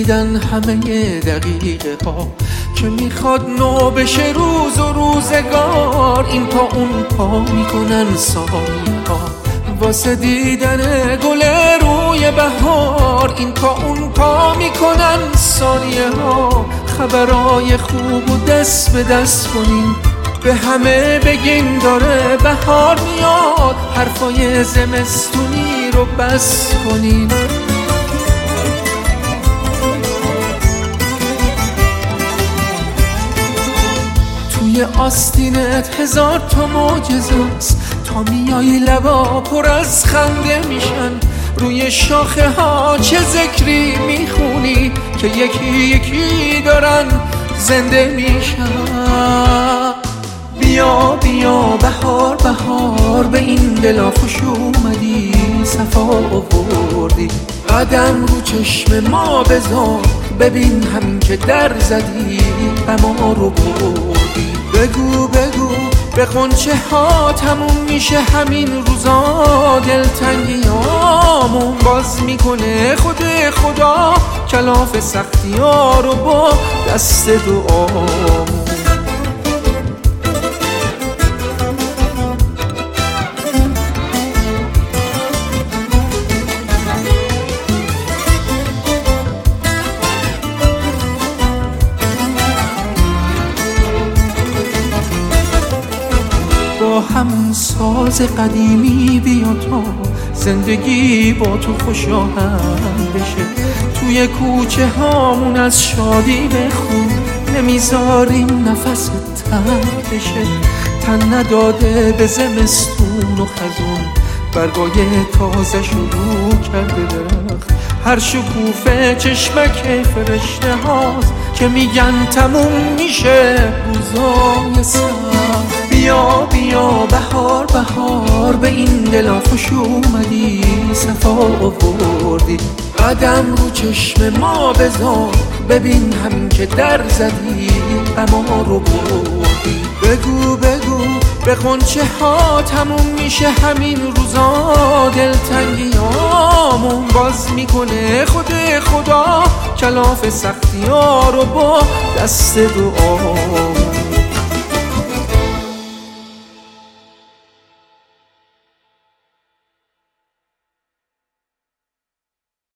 رسیدن همه دقیقه ها که میخواد نو بشه روز و روزگار. این پا اون پا میکنن ثانیه ها واسه دیدن گل روی بهار. این پا اون پا میکنن ثانیه ها. خبرای خوب و دست به دست کنین به همه بگین داره بهار میاد. حرفای زمستونی رو بس کنین. توی آستینت هزار تا معجزه است، تا میای لبا پر از خنده میشن. روی شاخه ها چه ذکری میخونی که یکی یکی دارن زنده میشن. بیا بیا بهار بهار به این دلا خوش اومدی، صفا آوردی. قدم رو چشم ما بذار ببین همین که در زدی غما رو بردی. بگو بگو به غنچه ها تموم میشه همین روزا. دلتنگیامون باز میکنه خود خدا کلاف سختی ها رو با دست دعامون. با همون ساز قدیمی بیا تا زندگی با تو خوش آهنگ بشه. توی کوچه هامون از شادی بخون نمیذاریم نفس تنگ بشه. تن نداده به زمستون و خزون برگای تازه شروع کرده درخت. هر شکوفه چشمک فرشته هاست که میگن تموم میشه روزای سخت. بیا بیا بهار بهار به این دلا خوش اومدی، صفا آوردی. قدم رو چشم ما بذار ببین همین که در زدی غما رو بردی. بگو بگو به غنچه ها تموم میشه همین روزا. دلتنگیامون باز میکنه خود خدا کلاف سختی ها رو با دست دعا.